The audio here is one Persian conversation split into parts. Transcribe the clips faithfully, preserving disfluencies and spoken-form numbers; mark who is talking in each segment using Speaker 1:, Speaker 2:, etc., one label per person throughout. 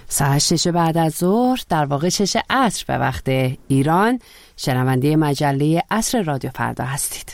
Speaker 1: ساعت شش بعد از ظهر، در واقع شش عصر به وقت ایران، شنونده مجله عصر رادیو فردا هستید.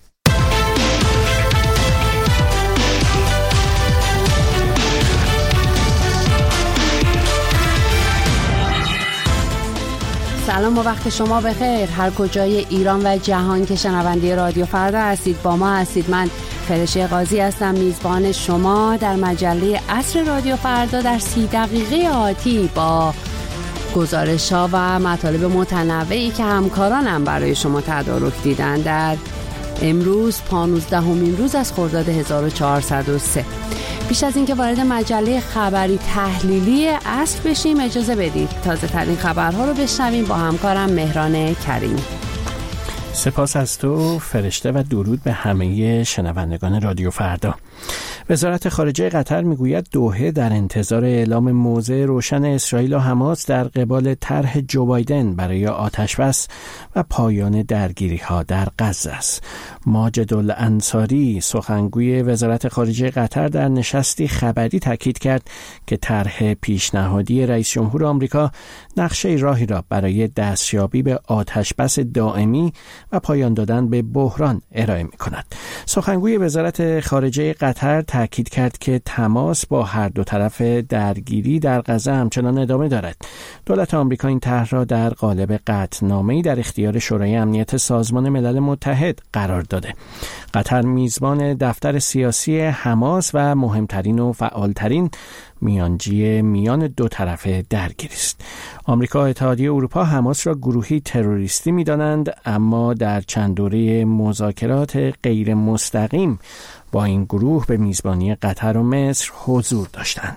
Speaker 1: سلام و وقت شما بخیر. هر کجای ایران و جهان که شنونده رادیو فردا هستید، با ما هستید. من فرشته قاضی هستم، میزبان شما در مجله عصر رادیو فردا در سی دقیقه آتی با گزارش‌ها و مطالب متنوعی که همکارانم برای شما تدارک دیدن در امروز پانزدهمین روز از خرداد هزار و چهارصد و سه. پیش از اینکه وارد مجله خبری تحلیلی عصر بشیم، اجازه بدید تازه ترین خبرها رو بشنویم با همکارم مهران کریمی.
Speaker 2: سپاس از تو فرشته و درود به همه شنوندگان رادیو فردا. وزارت خارجه قطر میگوید دوحه در انتظار اعلام موضع روشن اسرائیل و حماس در قبال طرح جو بایدن برای آتشبس و پایان درگیری‌ها در غزه است. ماجد الانصاری سخنگوی وزارت خارجه قطر در نشستی خبری تاکید کرد که طرح پیشنهادی رئیس جمهور آمریکا نقشه راهی را برای دستیابی به آتشبس دائمی و پایان دادن به بحران ارائه می‌کند. سخنگوی وزارت خارجه قطر تاکید کرد که تماس با هر دو طرف درگیری در غزه همچنان ادامه دارد. دولت آمریکا این طرح را در قالب قطعنامه‌ای در اختیار شورای امنیت سازمان ملل متحد قرار داده. قطر میزبان دفتر سیاسی حماس و مهمترین و فعالترین میانجی میان دو طرف درگیری است. آمریکا و اتحادیه اروپا حماس را گروهی تروریستی می‌دانند، اما در چند دوره مذاکرات غیر مستقیم با این گروه به میزبانی قطر و مصر حضور داشتند.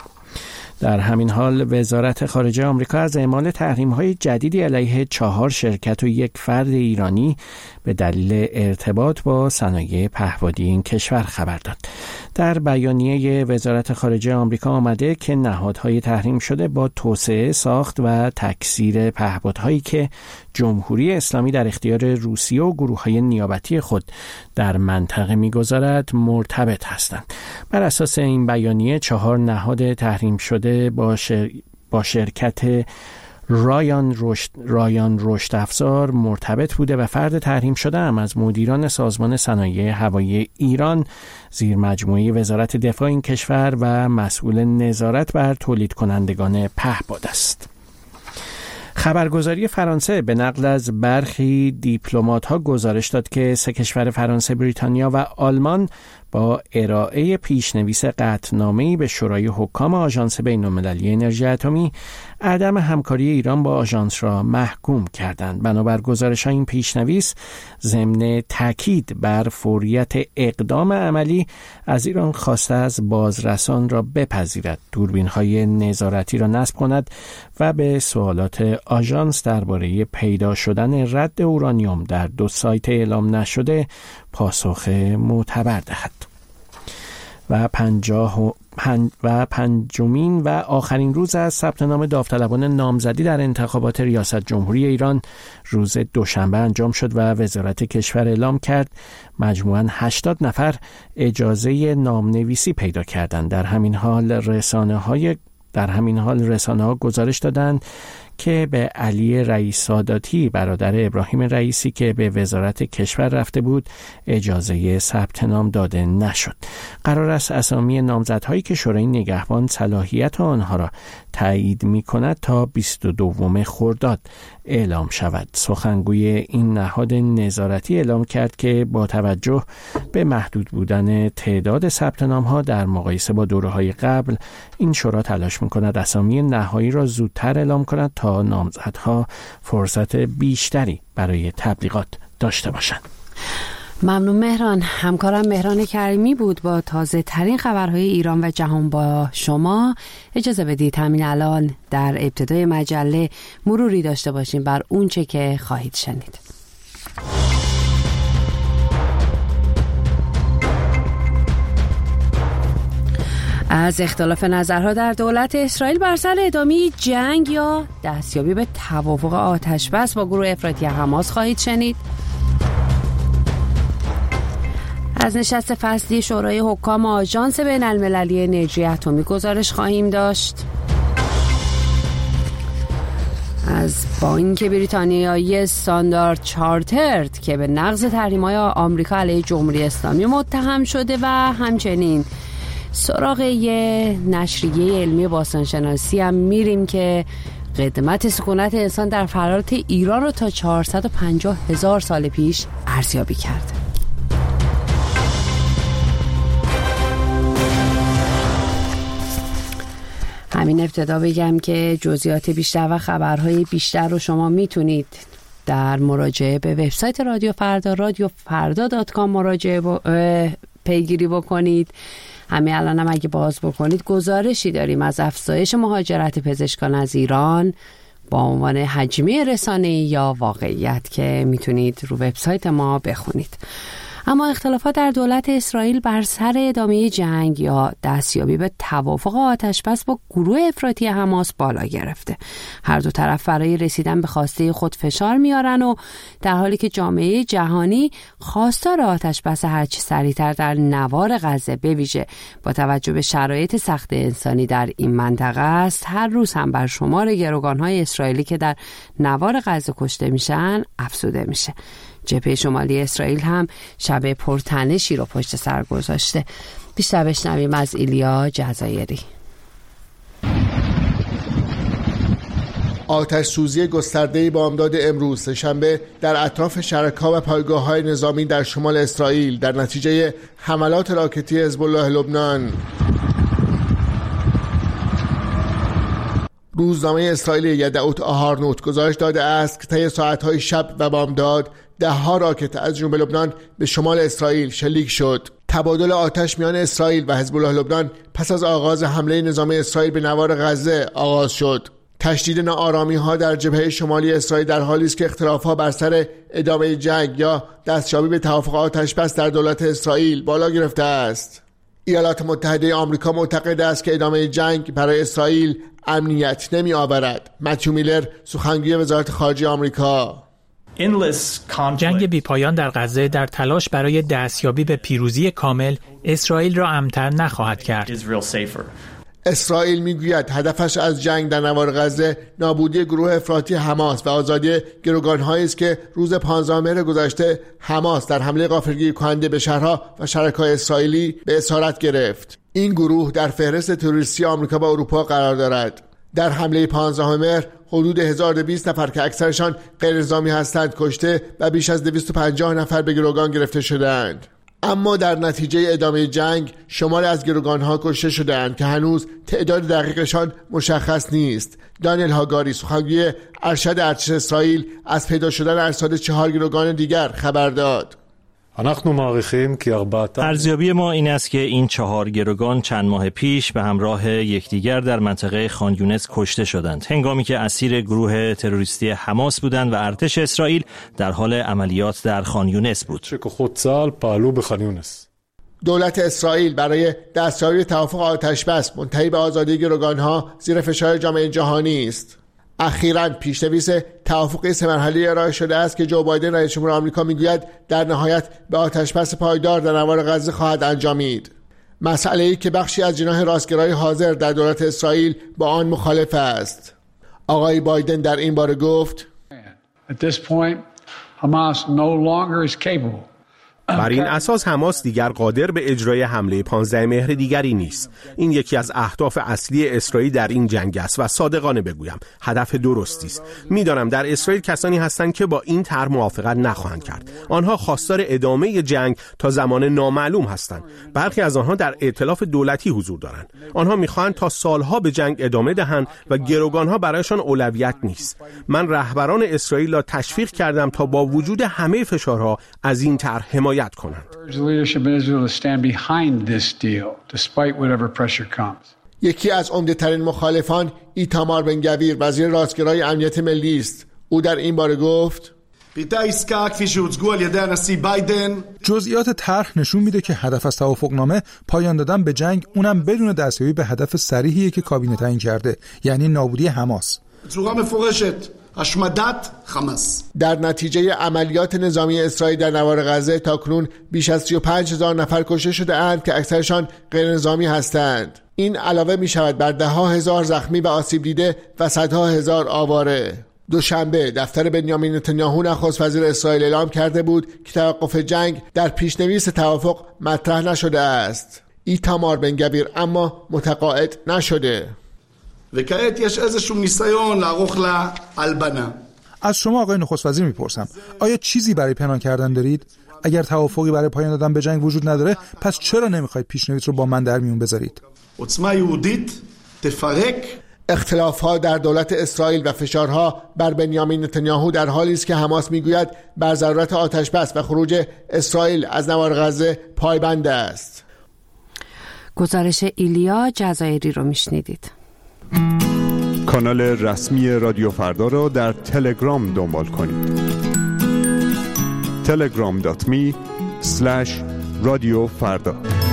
Speaker 2: در همین حال وزارت خارجه آمریکا از اعمال تحریم‌های جدیدی علیه چهار شرکت و یک فرد ایرانی به دلیل ارتباط با صنایع پهپادی این کشور خبر داد. در بیانیه وزارت خارجه آمریکا آمده که نهادهای تحریم شده با توسعه، ساخت و تکثیر پهپادهایی که جمهوری اسلامی در اختیار روسیه و گروه‌های نیابتی خود در منطقه می‌گذارد مرتبط هستند. بر اساس این بیانیه چهار نهاد تحریم شده با, شر... با شرکت رایان رشد رایان رشد افزار مرتبط بوده و فرد تحریم شده هم از مدیران سازمان صنایع هوایی ایران زیر مجموعه وزارت دفاع این کشور و مسئول نظارت بر تولید کنندگان پهپاد است. خبرگزاری فرانسه به نقل از برخی دیپلمات‌ها گزارش داد که سه کشور فرانسه، بریتانیا و آلمان با ارائه پیشنویس قطعنامه‌ای به شورای حکام آژانس بین‌المللی انرژی اتمی عدم همکاری ایران با آژانس را محکوم کردند. بنابر گزارش این پیشنویس ضمن تاکید بر فوریت اقدام عملی از ایران خواسته از بازرسان را بپذیرد، دوربین‌های نظارتی را نصب کند و به سوالات آژانس درباره پیدا شدن رد اورانیوم در دو سایت اعلام نشده پاسخ معتبر دهد. و پنجاه و پنج و پنجمین و آخرین روز از ثبت نام داوطلبان نامزدی در انتخابات ریاست جمهوری ایران روز دوشنبه انجام شد و وزارت کشور اعلام کرد مجموعاً هشتاد نفر اجازه نامنویسی پیدا کردند. در همین حال رسانه‌های در همین حال رسانه‌ها گزارش دادند که به علی رئیس ساداتی برادر ابراهیم رئیسی که به وزارت کشور رفته بود اجازه ثبت نام داده نشد. قرار است اسامی نامزدهایی که شورای نگهبان صلاحیت آنها را تایید می‌کند تا بیست و دوم خرداد اعلام شود. سخنگوی این نهاد نظارتی اعلام کرد که با توجه به محدود بودن تعداد ثبت نام‌ها در مقایسه با دوره‌های قبل، این شورا تلاش می‌کند اسامی نهایی را زودتر اعلام کند تا نامزدها فرصت بیشتری برای تبلیغات داشته باشند.
Speaker 1: ممنون مهران. همکارم مهران کریمی بود با تازه ترین خبرهای ایران و جهان با شما. اجازه بدید همین الان در ابتدای مجله مروری داشته باشیم بر اونچه که خواهید شنید. از اختلاف نظرها در دولت اسرائیل بر سر ادامه جنگ یا دستیابی به توافق آتشبس با گروه افراطی حماس خواهید شنید. از نشست فصلی شورای حکام آژانس بین‌المللی انرژی اتمی گزارش خواهیم داشت. از بانک بریتانیایی استاندارد چارترد که به نقض تحریم‌های آمریکا علیه جمهوری اسلامی متهم شده و همچنین سراغ یه نشریه علمی باستانشناسی هم میریم که قدمت سکونت انسان در فرات ایران رو تا چهارصد و پنجاه هزار سال پیش ارزیابی کرده. همین ابتدا بگم که جزئیات بیشتر و خبرهای بیشتر رو شما میتونید در مراجعه به وبسایت رادیو فردا رادیو فردا دات کام مراجعه با پیگیری بکنید. همین الان هم اگه باز بکنید گزارشی داریم از افزایش مهاجرت پزشکان از ایران با عنوان حجمی رسانه‌ای یا واقعیت که میتونید رو وبسایت ما بخونید. اما اختلافات در دولت اسرائیل بر سر ادامه جنگ یا دستیابی به توافق آتش‌بس با گروه افراطی حماس بالا گرفته. هر دو طرف برای رسیدن به خواسته خود فشار میارن و در حالی که جامعه جهانی خواستار آتش‌بس هرچی سریعتر در نوار غزه به ویژه با توجه به شرایط سخت انسانی در این منطقه است، هر روز هم بر شمار گروگان‌های اسرائیلی که در نوار غزه کشته میشن افزوده میشه. جبهه شمالی اسرائیل هم شب پرتنشی رو پشت سر گذاشته. بیشتر بشنویم از ایلیا جزایری.
Speaker 3: آتش سوزی گسترده‌ای بامداد امروز شنبه در اطراف شرکا و پایگاه‌های نظامی در شمال اسرائیل در نتیجه حملات راکتی حزب الله لبنان. روزنامه اسرائیلی یدعوت آهارنوت گزارش داده است که طی ساعت‌های شب و بامداد ده ها راکت از جنوب لبنان به شمال اسرائیل شلیک شد. تبادل آتش میان اسرائیل و حزب الله لبنان پس از آغاز حمله نظامی اسرائیل به نوار غزه آغاز شد. تشدید ناآرامی‌ها در جبهه شمالی اسرائیل در حالی است که اختلاف‌ها بر سر ادامه جنگ یا دستیابی به توافق آتش‌بس در دولت اسرائیل بالا گرفته است. ایالات متحده آمریکا معتقد است که ادامه جنگ برای اسرائیل امنیت نمی آورد. متیو میلر سخنگوی وزارت خارجه آمریکا:
Speaker 4: جنگ بیپایان در غزه در تلاش برای دستیابی به پیروزی کامل اسرائیل را امن‌تر نخواهد کرد.
Speaker 3: اسرائیل میگوید هدفش از جنگ در نوار غزه نابودی گروه افراطی حماس و آزادی گروگان‌هایی است که روز پانزدهم مهر گذشته حماس در حمله غافلگیر کننده به شهرها و شرکای اسرائیلی به اسارت گرفت. این گروه در فهرست تروریستی آمریکا و اروپا قرار دارد. در حمله پانزدهم مهر حدود هزار و دویست نفر که اکثرشان غیر نظامی هستند کشته و بیش از دویست و پنجاه نفر به گروگان گرفته شدند. اما در نتیجه ادامه جنگ شماری از گروگان‌ها کشته شدند که هنوز تعداد دقیقشان مشخص نیست. دانیل هاگاری سخنگوی ارشد ارتش اسرائیل از پیدا شدن ارصاد چهار گروگان دیگر خبر داد.
Speaker 5: ارزیابی ما این است که این چهار گروگان چند ماه پیش به همراه یکدیگر در منطقه خان یونس کشته شدند، هنگامی که اسیر گروه تروریستی حماس بودند و ارتش اسرائیل در حال عملیات در خان یونس بود.
Speaker 3: دولت اسرائیل برای دستیابی به توافق آتش‌بس منتهی به آزادی گروگان‌ها زیر فشار جامعه جهانی است. اخیراً پیش‌نویس توافقی سه مرحله‌ای ارائه شده است که جو بایدن رئیس جمهور آمریکا میگوید در نهایت به آتش‌بس پایدار در نوار غزه خواهد انجامید. مسئله‌ای که بخشی از جناح راستگرای حاضر در دولت اسرائیل با آن مخالف است. آقای بایدن در این باره گفت:
Speaker 6: At this point, Hamas no longer is capable.
Speaker 7: بر این اساس حماس دیگر قادر به اجرای حمله پانزدهم مهر دیگری نیست. این یکی از اهداف اصلی اسرائیل در این جنگ است و صادقانه بگویم هدف درستی است. میدانم در اسرائیل کسانی هستند که با این طرح موافقت نخواهند کرد. آنها خواستار ادامه جنگ تا زمان نامعلوم هستند. برخی از آنها در ائتلاف دولتی حضور دارند. آنها میخواهند تا سالها به جنگ ادامه دهند و گروگانها برایشان اولویت نیست. من رهبران اسرائیل را تشویق کردم تا با وجود همه فشارها از این طرح حمایت کنند.
Speaker 3: یکی از عمده‌ترین مخالفان ایتامار بن گویر وزیر راستگرای امنیت ملی است. او در این باره گفت:
Speaker 8: جزئیات طرح نشون میده که هدف از توافقنامه پایان دادن به جنگ، اونم بدون دستیابی به هدف صریحی که کابینه تعیین کرده، یعنی نابودی حماس.
Speaker 3: در نتیجه عملیات نظامی اسرائیل در نوار غزه تاکنون بیش از سی و پنج هزار نفر کشته شده اند که اکثرشان غیر نظامی هستند. این علاوه می شود بر ده ها هزار زخمی و آسیب دیده و صدها هزار آواره. دوشنبه دفتر بنیامین نتانیاهو نخست وزیر اسرائیل اعلام کرده بود که توقف جنگ در پیشنویس توافق مطرح نشده است. ایتامار بن گویر اما متقاعد نشده.
Speaker 9: וכעת יש איזשהו ניסיון לערוך לה הלבנה.
Speaker 8: از شما آقای نخست وزیر میپرسم آیا چیزی برای پنهان کردن دارید؟ اگر توافقی برای پایان دادن به جنگ وجود نداره پس چرا نمیخواید پیشنویس رو با من در میون بذارید؟
Speaker 9: عظما یهودیت تفرق.
Speaker 3: اختلاف‌ها در دولت اسرائیل و فشارها بر بنیامین نتانیاهو در حالی است که حماس میگوید بر ضرورت آتش‌بس و خروج اسرائیل از نوار غزه پایبند است.
Speaker 1: گزارش ایلیا جزایری رو میشنیدید.
Speaker 10: کانال رسمی رادیو فردا را در تلگرام دنبال کنید. تلگرام دات می اسلش رادیو فردا.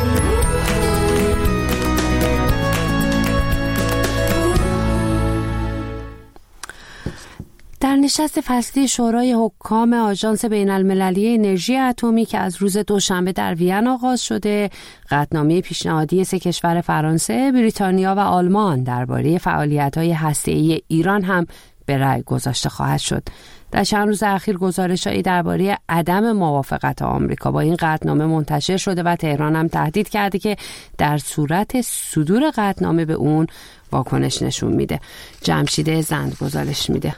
Speaker 1: در نشست فصلی شورای حکام آژانس بین المللی انرژی اتمی که از روز دوشنبه در وین آغاز شده، قطعنامه پیشنهادی سه کشور فرانسه، بریتانیا و آلمان درباره فعالیت‌های هسته‌ای ایران هم به رأی گذاشته خواهد شد. در چند روز اخیر گزارش‌هایی درباره عدم موافقت آمریکا با این قطعنامه منتشر شده و تهران هم تهدید کرده که در صورت صدور قطعنامه به اون واکنش نشون میده. جمشید زند گزارش میده.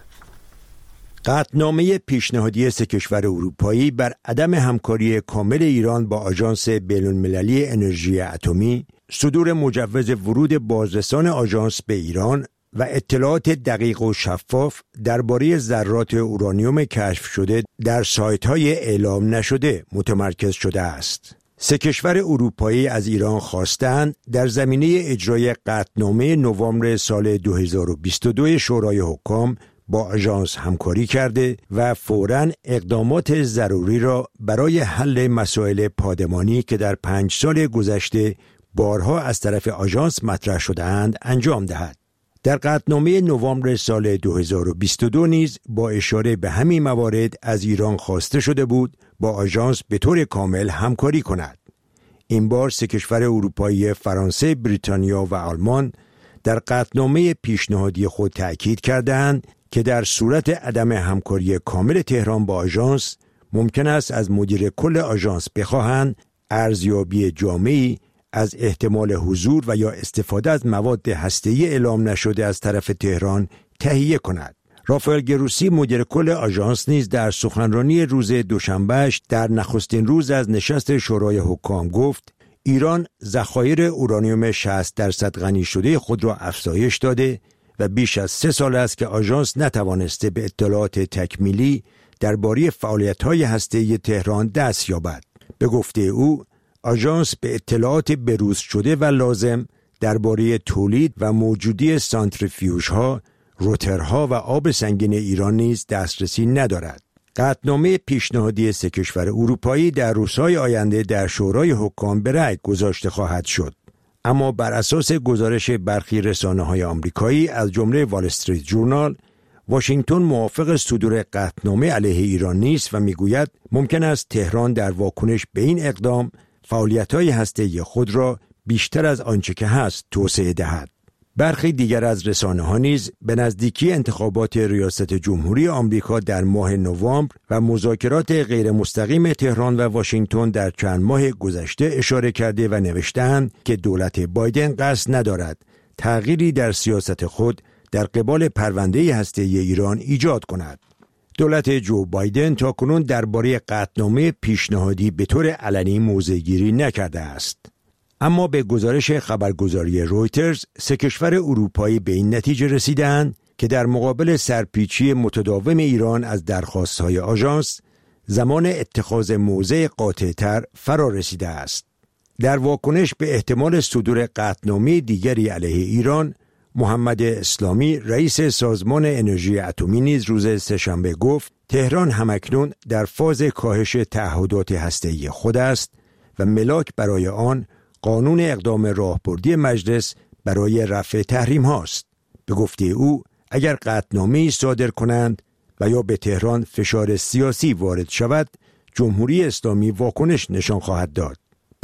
Speaker 11: قطعنامه پیشنهادی سه کشور اروپایی بر عدم همکاری کامل ایران با آژانس بین‌المللی انرژی اتمی، صدور مجوز ورود بازرسان آژانس به ایران و اطلاعات دقیق و شفاف درباره ذرات اورانیوم کشف شده در سایت‌های اعلام نشده متمرکز شده است. سه کشور اروپایی از ایران خواستند در زمینه اجرای قطعنامه نوامبر سال دو هزار و بیست و دو شورای حکام با آژانس همکاری کرده و فوراً اقدامات ضروری را برای حل مسائل پادمانی که در پنج سال گذشته بارها از طرف آژانس مطرح شده‌اند انجام دهد. در قطعنامه نوامبر سال دو هزار و بیست و دو نیز با اشاره به همین موارد از ایران خواسته شده بود با آژانس به طور کامل همکاری کند. این بار سه کشور اروپایی فرانسه، بریتانیا و آلمان در قطعنامه پیشنهادی خود تأکید کردند که در صورت عدم همکاری کامل تهران با آژانس ممکن است از مدیر کل آژانس بخواهند ارزیابی جامعی از احتمال حضور و یا استفاده از مواد هسته‌ای اعلام نشده از طرف تهران تهیه کند. رافائل گروسی مدیر کل آژانس نیز در سخنرانی روز دوشنبهش در نخستین روز از نشست شورای حکام گفت ایران ذخایر اورانیوم شصت درصد غنی شده خود را افزایش داده و بیش از سه سال است که آژانس نتوانسته به اطلاعات تکمیلی درباره فعالیت‌های هسته‌ای تهران دست یابد. به گفته او، آژانس به اطلاعات بروز شده و لازم درباره تولید و موجودی سانتریفیوژها، روترها و آب سنگین ایران نیز دسترسی ندارد. قطعنامه پیشنهادی سه کشور اروپایی در روزهای آینده در شورای حکام به رأی گذاشته خواهد شد. اما بر اساس گزارش برخی رسانه‌های آمریکایی از جمله وال استریت جورنال، واشنگتن موافق صدور قطعنامه علیه ایران نیست و میگوید ممکن است تهران در واکنش به این اقدام فعالیت‌های هسته‌ای خود را بیشتر از آنچه که هست توسعه دهد. برخی دیگر از رسانه‌ها نیز به نزدیکی انتخابات ریاست جمهوری آمریکا در ماه نوامبر و مذاکرات غیر مستقیم تهران و واشنگتن در چند ماه گذشته اشاره کرده و نوشته‌اند که دولت بایدن قصد ندارد تغییری در سیاست خود در قبال پرونده هسته‌ای ایران ایجاد کند. دولت جو بایدن تاکنون درباره قطعنامه پیشنهادی به طور علنی موضع‌گیری نکرده است. اما به گزارش خبرگزاری رویترز، سه کشور اروپایی به این نتیجه رسیدند که در مقابل سرپیچی متداوم ایران از درخواست‌های آژانس، زمان اتخاذ موضع قاطع‌تر فرا رسیده است. در واکنش به احتمال صدور قطعنامه دیگری علیه ایران، محمد اسلامی رئیس سازمان انرژی اتمی نیز روز سه‌شنبه گفت تهران همکنون در فاز کاهش تعهدات هسته‌ای خود است و ملاک برای آن قانون اقدام راهبردی مجلس برای رفع تحریم هاست. به گفته او اگر قطعنامه‌ای صادر کنند و یا به تهران فشار سیاسی وارد شود، جمهوری اسلامی واکنش نشان خواهد داد.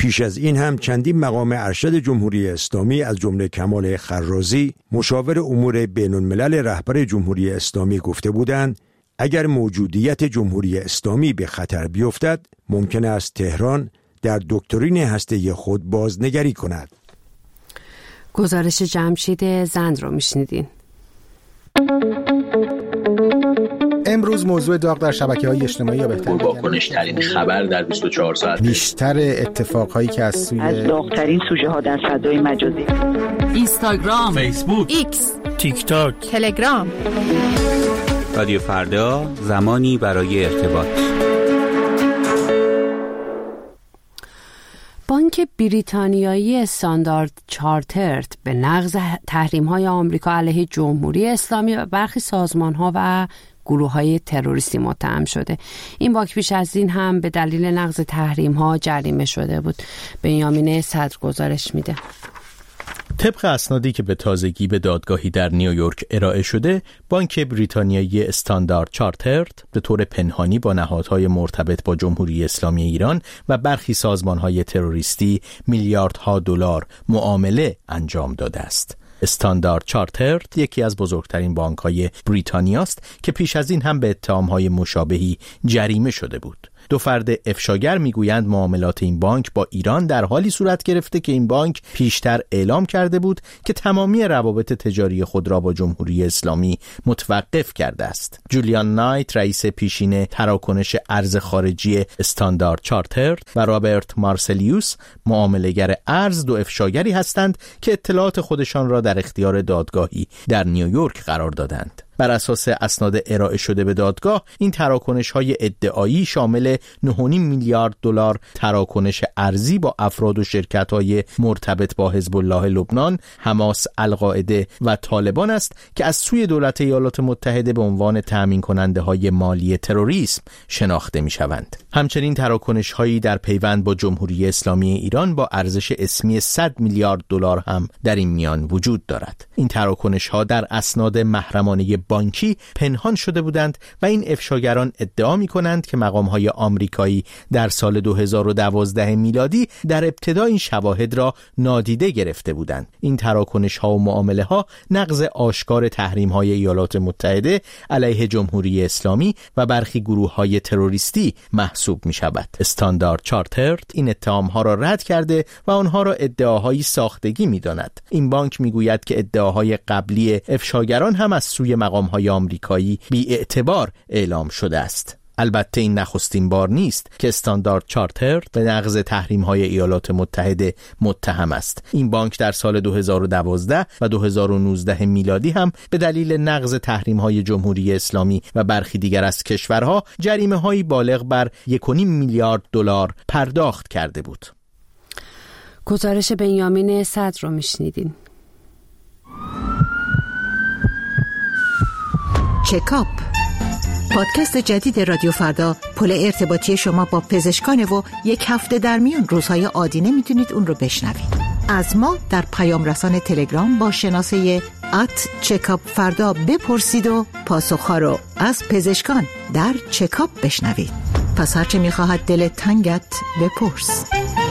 Speaker 11: پیش از این هم چندین مقام ارشد جمهوری اسلامی از جمله کمال خرازی مشاور امور بین الملل رهبر جمهوری اسلامی گفته بودند اگر موجودیت جمهوری اسلامی به خطر بیفتد ممکن است تهران در دکترین هسته‌ای خود بازنگری کند.
Speaker 1: گزارش جمشید زند رو میشنیدین.
Speaker 12: امروز موضوع داغ در شبکه‌های اجتماعی یا بهتر
Speaker 13: واکنش ترین خبر در بیست و چهار ساعت،
Speaker 12: بیشتر اتفاقهایی که از سوی
Speaker 14: از داغ‌ترین سوژه ها در فضای مجازی،
Speaker 15: اینستاگرام، فیسبوک، ایکس، تیک تاک، تلگرام.
Speaker 16: رادیو فردا، زمانی برای ارتباط.
Speaker 1: بانک بریتانیایی استاندارد چارترد به نقض تحریم‌های آمریکا علیه جمهوری اسلامی و برخی سازمان‌ها و گروه‌های تروریستی متهم شده. این بانک پیش از این هم به دلیل نقض تحریم‌ها جریمه شده بود. بنیامین صدر گزارش میده.
Speaker 2: طبق اسنادی که به تازگی به دادگاهی در نیویورک ارائه شده، بانک بریتانیایی استاندارد چارترد به طور پنهانی با نهادهای مرتبط با جمهوری اسلامی ایران و برخی سازمانهای تروریستی میلیاردها دلار معامله انجام داده است. استاندارد چارترد یکی از بزرگترین بانک‌های بریتانیا است که پیش از این هم به اتهام‌های مشابهی جریمه شده بود. دو فرد افشاگر میگویند معاملات این بانک با ایران در حالی صورت گرفته که این بانک پیشتر اعلام کرده بود که تمامی روابط تجاری خود را با جمهوری اسلامی متوقف کرده است. جولیان نایت رئیس پیشین تراکنش ارز خارجی استاندارد چارترد و رابرت مارسلیوس معامله‌گر ارز دو افشاگری هستند که اطلاعات خودشان را در اختیار دادگاهی در نیویورک قرار دادند. بر اساس اسناد ارائه شده به دادگاه، این تراکنش‌های ادعایی شامل نه و نیم میلیارد دلار تراکنش ارزی با افراد و شرکت‌های مرتبط با حزب الله لبنان، حماس، القاعده و طالبان است که از سوی دولت ایالات متحده به عنوان تامین کننده‌های مالی تروریسم شناخته می‌شوند. همچنین تراکنش‌هایی در پیوند با جمهوری اسلامی ایران با ارزش اسمی صد میلیارد دلار هم در این میان وجود دارد. این تراکنش‌ها در اسناد محرمانه بانکی پنهان شده بودند و این افشاگران ادعا می‌کنند که مقام‌های آمریکایی در سال دو هزار و دوازده میلادی در ابتدا این شواهد را نادیده گرفته بودند. این تراکنش‌ها و معامله‌ها نقض آشکار تحریم‌های ایالات متحده علیه جمهوری اسلامی و برخی گروه‌های تروریستی محسوب می‌شود. استاندارد چارترد این اتهام‌ها را رد کرده و آنها را ادعاهای ساختگی می‌داند. این بانک می‌گوید که ادعاهای قبلی افشاگران هم از سوی مقام‌های آمریکایی بی اعتبار اعلام شده است. البته این نخستین بار نیست که استاندارد چارترد به نقض تحریم‌های ایالات متحده متهم است. این بانک در سال دو هزار و دوازده و دو هزار و نوزده میلادی هم به دلیل نقض تحریم‌های جمهوری اسلامی و برخی دیگر از کشورها جریمه‌هایی بالغ بر یک و نیم میلیارد دلار پرداخت کرده بود.
Speaker 1: گزارش بنیامین صدر رو میشنیدین.
Speaker 17: چکاپ، پادکست جدید رادیو فردا، پل ارتباطی شما با پزشکان و یک هفته در میان روزهای عادی نمیتونید اون رو بشنوید. از ما در پیام رسان تلگرام با شناسه ات چکاپ فردا بپرسید و پاسخها رو از پزشکان در چکاپ بشنوید. پس هرچه میخواهد دل تنگت بپرس.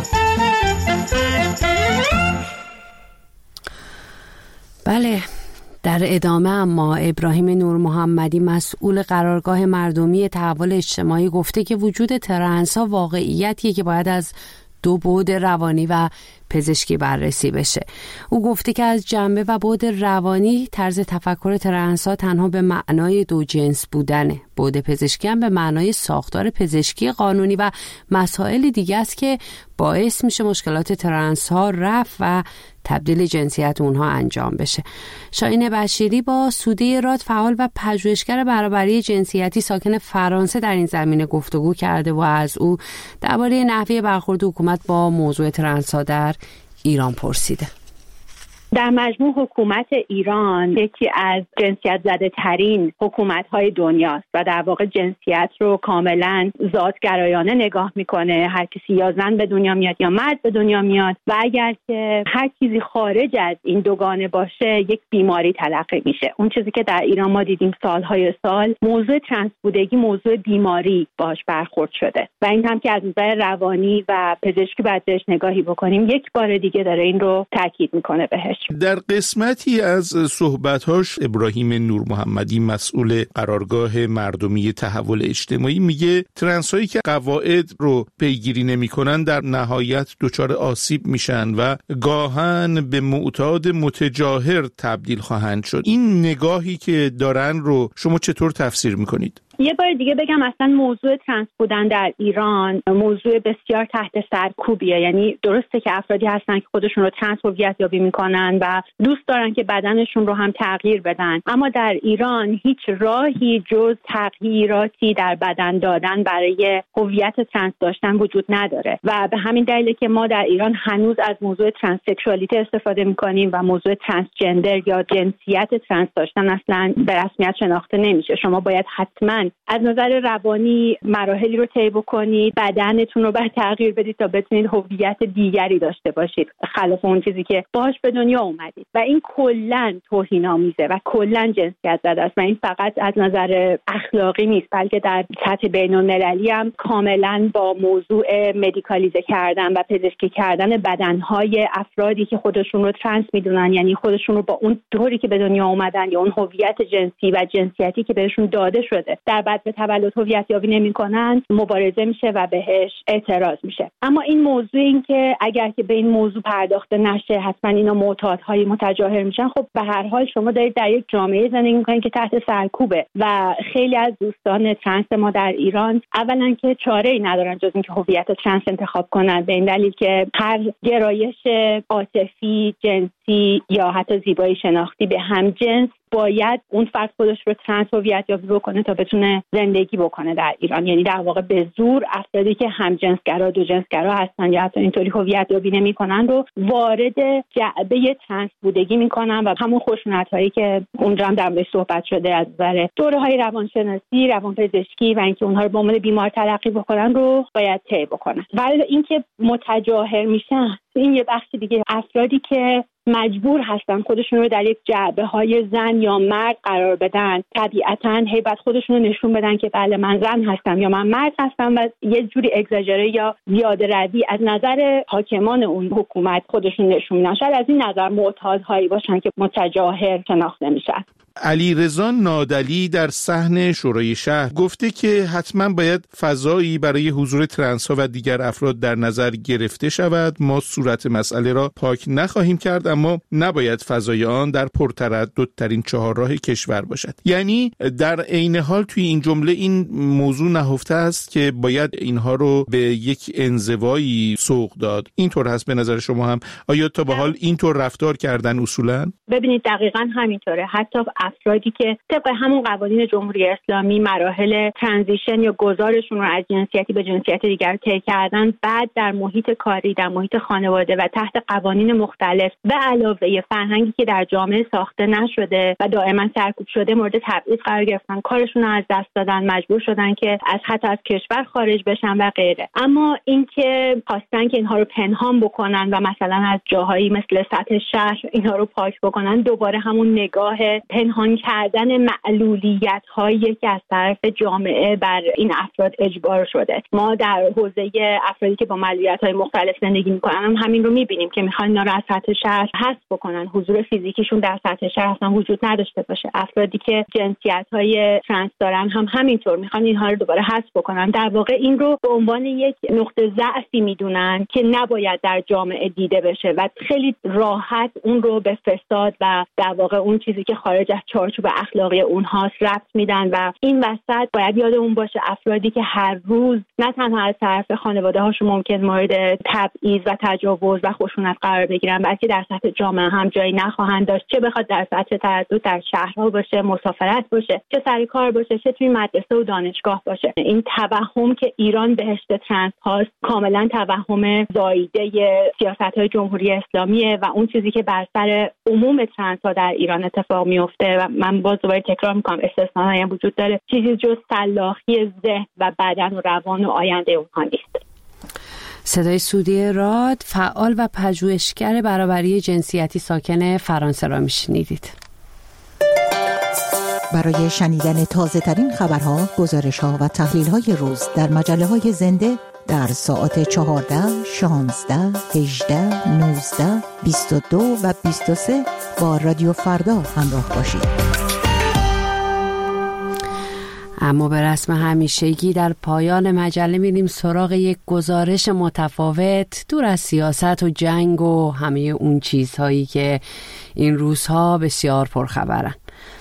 Speaker 1: بله، در ادامه اما ابراهیم نور محمدی مسئول قرارگاه مردمی تحول اجتماعی گفته که وجود ترنس‌ها واقعیتیه که باید از دو بعد روانی و پزشکی بررسی بشه. او گفته که از جنبه و بعد روانی طرز تفکر ترنس‌ها تنها به معنای دو جنس بودنه. بعد پزشکی هم به معنای ساختار پزشکی قانونی و مسائل دیگه است که باعث میشه مشکلات ترنس‌ها رفع و تبدیل جنسیت اونها انجام بشه. شاهین بشیری با سوده راد فعال و پژوهشگر برابری جنسیتی ساکن فرانسه در این زمینه گفتگو کرده و از او درباره نحوه برخورد حکومت با موضوع ترنس‌ها در ایران پرسیده.
Speaker 18: در مجموع حکومت ایران یکی از جنسیت زده ترین حکومت های دنیاست و در واقع جنسیت رو کاملا ذاتگرایانه نگاه میکنه. هر کسی یا زن به دنیا میاد یا مرد به دنیا میاد و اگر که هر چیزی خارج از این دوگانه باشه یک بیماری تلقی میشه. اون چیزی که در ایران ما دیدیم سالهای سال، موضوع ترنس بودگی موضوع بیماری باش برخورد شده و این هم که از نظر روانی و پزشکی باید بهش نگاهی بکنیم، یک بار دیگه داره این رو تاکید میکنه بهش.
Speaker 19: در قسمتی از صحبت‌هاش ابراهیم نور محمدی مسئول قرارگاه مردمی تحول اجتماعی میگه ترنس هایی که قواعد رو پیگیری نمی‌کنن در نهایت دچار آسیب میشن و گاهن به معتاد متجاهر تبدیل خواهند شد. این نگاهی که دارن رو شما چطور تفسیر میکنید؟
Speaker 18: یه بار دیگه بگم اصلا موضوع ترنس بودن در ایران موضوع بسیار تحت سرکوبیه. یعنی درسته که افرادی هستن که خودشون رو ترنس هویت یابی میکنن و دوست دارن که بدنشون رو هم تغییر بدن، اما در ایران هیچ راهی جز تغییراتی در بدن دادن برای هویت ترنس داشتن وجود نداره و به همین دلیله که ما در ایران هنوز از موضوع ترنس سکشوالیته استفاده میکنیم و موضوع ترنس جندر یا جنسیت ترنس داشتن اصلا به رسمیت شناخته نمیشه. شما باید حتما از نظر روانی مراحلی رو طی بکنید، بدنتون رو باید تغییر بدید تا بتونید هویت دیگری داشته باشید خلاف اون چیزی که باهاش به دنیا اومدید و این کلاً توهین‌آمیزه و کلاً جنسیت زده است و این فقط از نظر اخلاقی نیست بلکه در سطح بین‌المللی هم کاملاً با موضوع مدیکالیزه کردن و پزشکی کردن بدن‌های افرادی که خودشون رو ترنس میدونن، یعنی خودشون رو با اون طوری که به دنیا اومدن یا اون هویت جنسی و جنسیتی که بهشون داده شده در بعد به تولد هویت یابی نمی‌کنن مبارزه میشه و بهش اعتراض میشه. اما این موضوع این که اگر که به این موضوع پرداخته نشه حتما اینا معتادهای متجاهر میشن، خب به هر حال شما دارید در یک جامعه زندگی میکنید که تحت سرکوبه و خیلی از دوستان ترنس ما در ایران اولا که چاره‌ای ندارن جز اینکه هویت ترنس انتخاب کنن، به این دلیل که هر گرایش عاطفی، جنسی یا حتی زیبایی شناختی به همجنس باید اون فرد خودش رو ترنس هویت یابی بکنه تا بتونه زندگی بکنه در ایران. یعنی در واقع به زور افرادی که همجنسگرا، دو جنسگرا هستن یا حتی اینطوری هویت یابی نمی‌کنن رو وارد جعبه ترنس بودگی می‌کنن و همون خشونت‌هایی که اونجا هم در موردش صحبت شده از نظر دوره‌های روانشناسی، روانپزشکی و اینکه اونها رو به عنوان بیمار تلقی بکنن رو باید طی بکنن. ولی اینکه متجاهر میشن این یه بخش دیگه. افرادی که مجبور هستن خودشون رو در یک جعبه های زن یا مرد قرار بدن، طبیعتاً هیبت خودشون رو نشون بدن که بله من زن هستم یا من مرد هستم و یه جوری اگزاجره یا زیاده روی از نظر حاکمان اون حکومت خودشون نشون میدن. شاید از این نظر معتادهایی باشن که متجاهر شناخته میشن.
Speaker 19: علیرضا نادلی در صحن شورای شهر گفته که حتما باید فضایی برای حضور ترنس ها و دیگر افراد در نظر گرفته شود. ما صورت مسئله را پاک نخواهیم کرد اما نباید فضای آن در پرترددترین چهارراه کشور باشد. یعنی در عین حال توی این جمله این موضوع نهفته است که باید اینها رو به یک انزوایی سوق داد. اینطور هست به نظر شما هم؟ آیا تا به حال اینطور رفتار کردن اصولا؟
Speaker 18: ببینید دقیقاً همینطوره. حتی افرادی که طبق همون قوانین جمهوری اسلامی مراحل ترانزیشن یا گذارشون رو از جنسیتی به جنسیت دیگر طی کردن، بعد در محیط کاری، در محیط خانواده و تحت قوانین مختلف به علاوه فرهنگی که در جامعه ساخته نشده و دائما سرکوب شده مورد تبعیض قرار گرفتن، کارشون رو از دست دادن، مجبور شدن که از حتی از کشور خارج بشن و غیره. اما اینکه خواستن که اینها رو پنهان بکنن و مثلا از جاهایی مثل سطح شهر اینها رو پاک بکنن، دوباره همون نگاه پنهان کردن معلولیت هایی که از طرف جامعه بر این افراد اجبار شده. ما در حوزه افرادی که با معلولیت های مختلف زندگی میکنن هم همین رو میبینیم که میخوان اینا رو از سطح شهر حذف بکنن، حضور فیزیکیشون در سطح شهر اصلا وجود نداشته باشه. افرادی که جنسیت های ترنس دارن هم همینطور میخوان اینها رو دوباره حذف بکنن. در واقع این رو به عنوان یک نقطه ضعفی میدونن که نباید در جامعه دیده بشه و خیلی راحت اون رو به فساد و در واقع اون چیزی که خارج از چارچوب اخلاقی اونها ربط میدن و این وسط باید یادمون باشه افرادی که هر روز نه تنها از طرف خانواده هاشون ممکن مورد تبعیض و تجاوز و خشونت قرار بگیرن، بلکه در سطح جامعه هم جایی نخواهند داشت، چه بخواد در سطح تردد در شهرها باشه، مسافرت باشه، چه سر کار باشه، چه توی مدرسه و دانشگاه باشه. این توهم که ایران بهشت ترنس هاست کاملا توهم زاییده سیاست‌های جمهوری اسلامیه و اون چیزی که بر سر عموم ترنس ها در ایران اتفاق میفته و من باز دوباره تکرار میکنم استثناءایی هم وجود داره، چیزی جز سلاخی ذهن و بدن و روان و آینده اونها نیست.
Speaker 1: صدای سعودی راد، فعال و پژوهشگر برابری جنسیتی ساکن فرانسه را میشنیدید.
Speaker 17: برای شنیدن تازه ترین خبرها، گزارش ها و تحلیل های روز در مجله های زنده در ساعت چهارده، شانزده، هجده، نوزده، بیست و دو و بیست و سه با رادیو فردا همراه باشید.
Speaker 1: اما به رسم همیشگی در پایان مجله میریم سراغ یک گزارش متفاوت دور از سیاست و جنگ و همه اون چیزهایی که این روزها بسیار پرخبرن.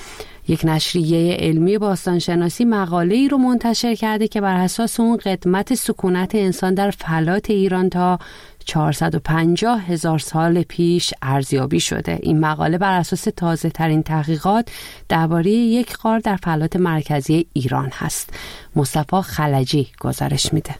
Speaker 1: یک نشریه علمی باستانشناسی مقاله ای رو منتشر کرده که بر اساس اون قدمت سکونت انسان در فلات ایران تا چهارصد و پنجاه هزار سال پیش ارزیابی شده. این مقاله بر اساس تازه ترین تحقیقات درباره یک غار در فلات مرکزی ایران هست. مصطفی خلجی گزارش میده.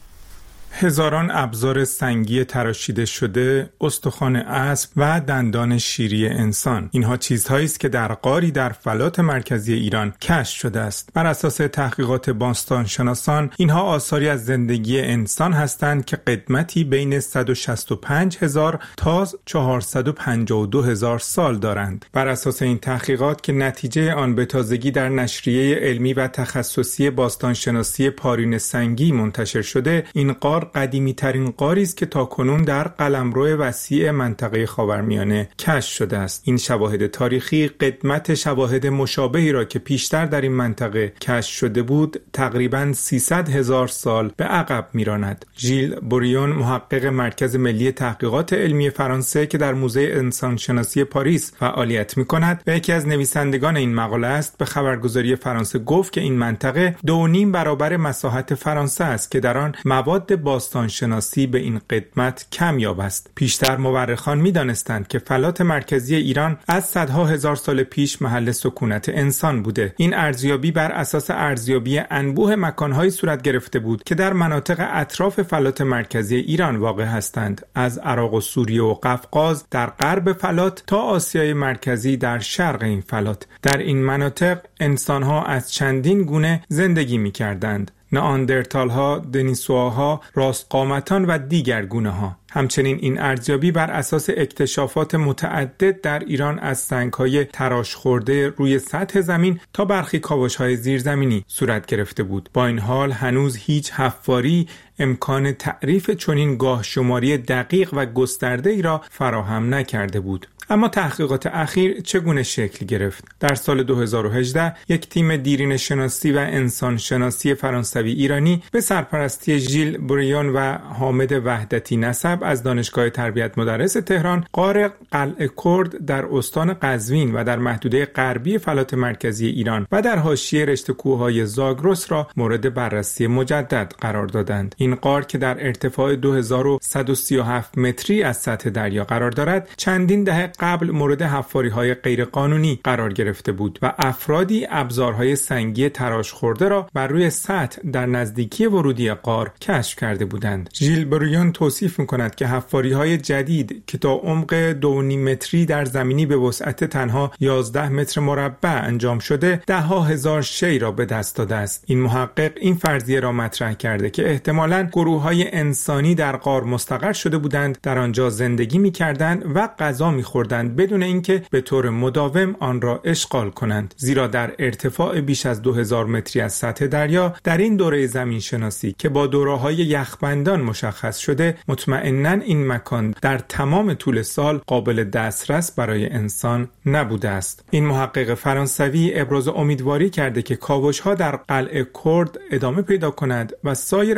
Speaker 20: هزاران ابزار سنگی تراشیده شده، استخوان اسب و دندان شیری انسان، اینها چیزهایی است که در غاری در فلات مرکزی ایران کشف شده است. بر اساس تحقیقات باستانشناسان اینها آثاری از زندگی انسان هستند که قدمتی بین صد و شصت و پنج هزار تا چهارصد و پنجاه و دو هزار سال دارند. بر اساس این تحقیقات که نتیجه آن به تازگی در نشریه علمی و تخصصی باستانشناسی پارین سنگی منتشر شده، این غار قدیمی ترین غاری است که تاکنون در قلمرو وسیع منطقه خاورمیانه کشف شده است. این شواهد تاریخی قدمت شواهد مشابهی را که پیشتر در این منطقه کشف شده بود تقریباً سیصد هزار سال به عقب می‌راند. ژیل بوریون، محقق مرکز ملی تحقیقات علمی فرانسه که در موزه انسانشناسی پاریس فعالیت می‌کند و یکی از نویسندگان این مقاله است، به خبرگزاری فرانسه گفت که این منطقه دو و نیم برابر مساحت فرانسه است که در آن مواد باستانشناسی به این قدمت کمیاب است. پیشتر مورخان می‌دانستند که فلات مرکزی ایران از صدها هزار سال پیش محل سکونت انسان بوده. این ارزیابی بر اساس ارزیابی انبوه مکان‌هایی صورت گرفته بود که در مناطق اطراف فلات مرکزی ایران واقع هستند، از عراق و سوریه و قفقاز در غرب فلات تا آسیای مرکزی در شرق این فلات. در این مناطق انسان‌ها از چندین گونه زندگی می‌کردند: نئاندرتال‌ها، دنیسوآها، راستقامتان و دیگر گونه‌ها. همچنین این ارزیابی بر اساس اکتشافات متعدد در ایران از سنگ‌های تراش خورده روی سطح زمین تا برخی کاوش‌های زیرزمینی صورت گرفته بود. با این حال هنوز هیچ حفاری امکان تعریف چنین گاه شماری دقیق و گسترده‌ای را فراهم نکرده بود. اما تحقیقات اخیر چگونه شکل گرفت؟ در سال دو هزار و هجده یک تیم دیرینه شناسی و انسان شناسی فرانسوی ایرانی به سرپرستی ژیل بوریون و حامد وحدتی نسب از دانشگاه تربیت مدرس تهران غار قلعه کرد در استان قزوین و در محدوده غربی فلات مرکزی ایران و در حاشیه رشته کوههای زاگرس را مورد بررسی مجدد قرار دادند. این غار که در ارتفاع دو هزار و صد و سی و هفت متری از سطح دریا قرار دارد، چندین دهه قبل مورد حفاری‌های غیرقانونی قرار گرفته بود و افرادی ابزارهای سنگی تراش خورده را بر روی سطح در نزدیکی ورودی غار کشف کرده بودند. ژیل بوریون توصیف می‌کند که حفاری‌های جدید که تا عمق دو و نیم متری در زمینی به وسعت تنها یازده متر مربع انجام شده، ده ها هزار شی را به دست داده است. این محقق این فرضیه را مطرح کرده که احتمالاً گروه‌های انسانی در غار مستقر شده بودند، در آنجا زندگی می‌کردند و غذا می‌خوردند بدون اینکه به طور مداوم آن را اشغال کنند، زیرا در ارتفاع بیش از دو هزار متری از سطح دریا در این دوره زمین شناسی که با دوره‌های یخبندان مشخص شده، مطمئناً این مکان در تمام طول سال قابل دسترس برای انسان نبوده است. این محقق فرانسوی ابراز امیدواری کرده که کاوش‌ها در قلعه کرد ادامه پیدا کند و سایر محوطه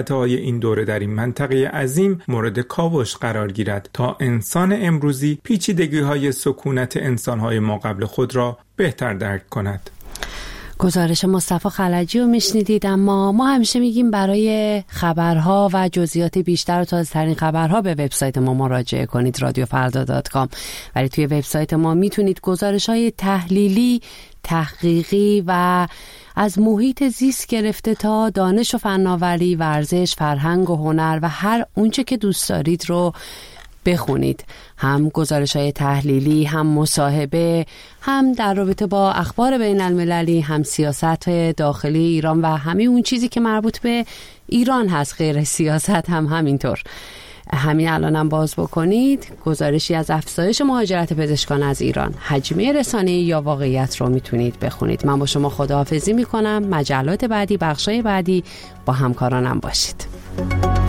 Speaker 20: محوطه‌های این دوره در این منطقه عظیم مورد کاوش قرار گیرد تا انسان امروزی پیچیدگی‌های سکونت انسان‌های ما قبل خود را بهتر درک کند.
Speaker 1: گزارش مصطفی خلجی رو میشنیدید. اما ما همیشه میگیم برای خبرها و جزئیات بیشتر و تازه‌ترین خبرها به وبسایت ما مراجعه کنید رادیو فردا دات کام. ولی توی وبسایت ما میتونید گزارش‌های تحلیلی، تحقیقی و از محیط زیست گرفته تا دانش و فناوری، ورزش، فرهنگ و هنر و هر اونچه که دوست دارید رو بخونید. هم گزارش‌های تحلیلی، هم مصاحبه، هم در رابطه با اخبار بین المللی، هم سیاست داخلی ایران و همه اون چیزی که مربوط به ایران هست، غیر سیاست هم همینطور. همین الان هم باز بکنید گزارشی از افزایش مهاجرت پزشکان از ایران، حجمه رسانه‌ای یا واقعیت رو میتونید بخونید. من با شما خداحافظی میکنم. مجلات بعدی، بخشای بعدی با همکارانم باشید.